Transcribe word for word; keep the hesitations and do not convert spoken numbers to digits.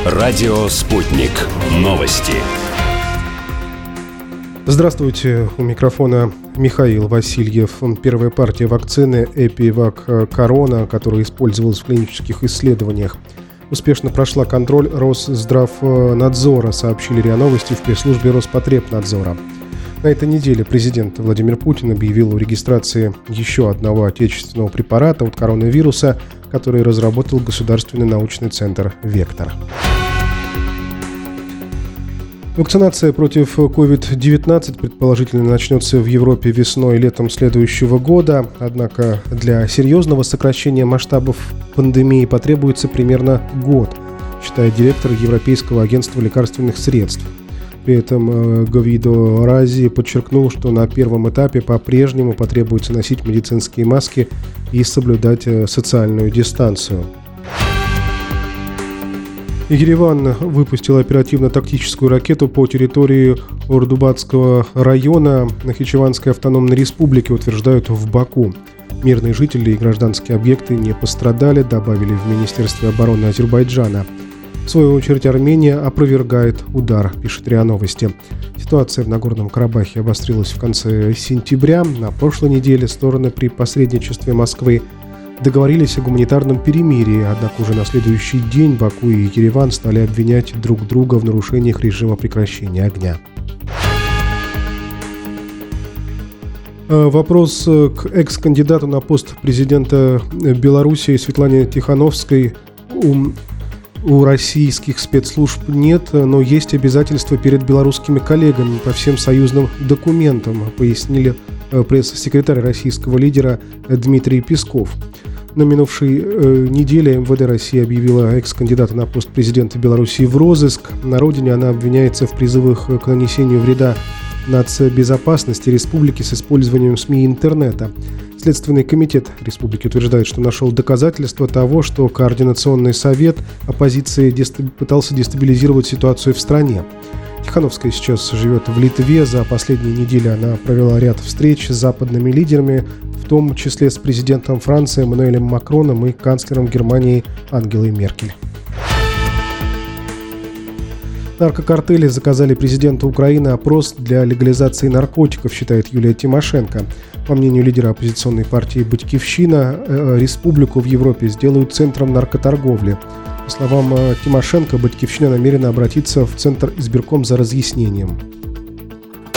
Радио «Спутник». Новости. Здравствуйте, у микрофона Михаил Васильев. Первая партия вакцины Эпивак Корона, которая использовалась в клинических исследованиях, успешно прошла контроль Росздравнадзора, сообщили РИА Новости в пресс-службе Роспотребнадзора. На этой неделе президент Владимир Путин объявил о регистрации еще одного отечественного препарата от коронавируса, который разработал Государственный научный центр «Вектор». Вакцинация против ковид девятнадцать предположительно начнется в Европе весной и летом следующего года. Однако для серьезного сокращения масштабов пандемии потребуется примерно год, считает директор Европейского агентства лекарственных средств. При этом Говидо Рази подчеркнул, что на первом этапе по-прежнему потребуется носить медицинские маски и соблюдать социальную дистанцию. Ереван выпустил оперативно-тактическую ракету по территории Ордубадского района Нахичеванской автономной республики, утверждают в Баку. Мирные жители и гражданские объекты не пострадали, добавили в Министерстве обороны Азербайджана. В свою очередь Армения опровергает удар, пишет РИА Новости. Ситуация в Нагорном Карабахе обострилась в конце сентября. На прошлой неделе стороны при посредничестве Москвы договорились о гуманитарном перемирии, однако уже на следующий день Баку и Ереван стали обвинять друг друга в нарушениях режима прекращения огня. Вопрос к экс-кандидату на пост президента Белоруссии Светлане Тихановской. У, у российских спецслужб нет, но есть обязательства перед белорусскими коллегами по всем союзным документам, пояснили пресс-секретарь российского лидера Дмитрий Песков. На минувшей э, неделе эм вэ дэ России объявила экс-кандидата на пост президента Белоруссии в розыск. На родине она обвиняется в призывах к нанесению вреда нацбезопасности республики с использованием СМИ и интернета. Следственный комитет республики утверждает, что нашел доказательства того, что Координационный совет оппозиции дестаб... пытался дестабилизировать ситуацию в стране. Тихановская сейчас живет в Литве. За последние недели она провела ряд встреч с западными лидерами, в том числе с президентом Франции Эммануэлем Макроном и канцлером Германии Ангелой Меркель. Наркокартели заказали президенту Украины опрос для легализации наркотиков, считает Юлия Тимошенко. По мнению лидера оппозиционной партии «Батькивщина», республику в Европе сделают центром наркоторговли. По словам Тимошенко, «Батькивщина» намерена обратиться в Центр избирком за разъяснением.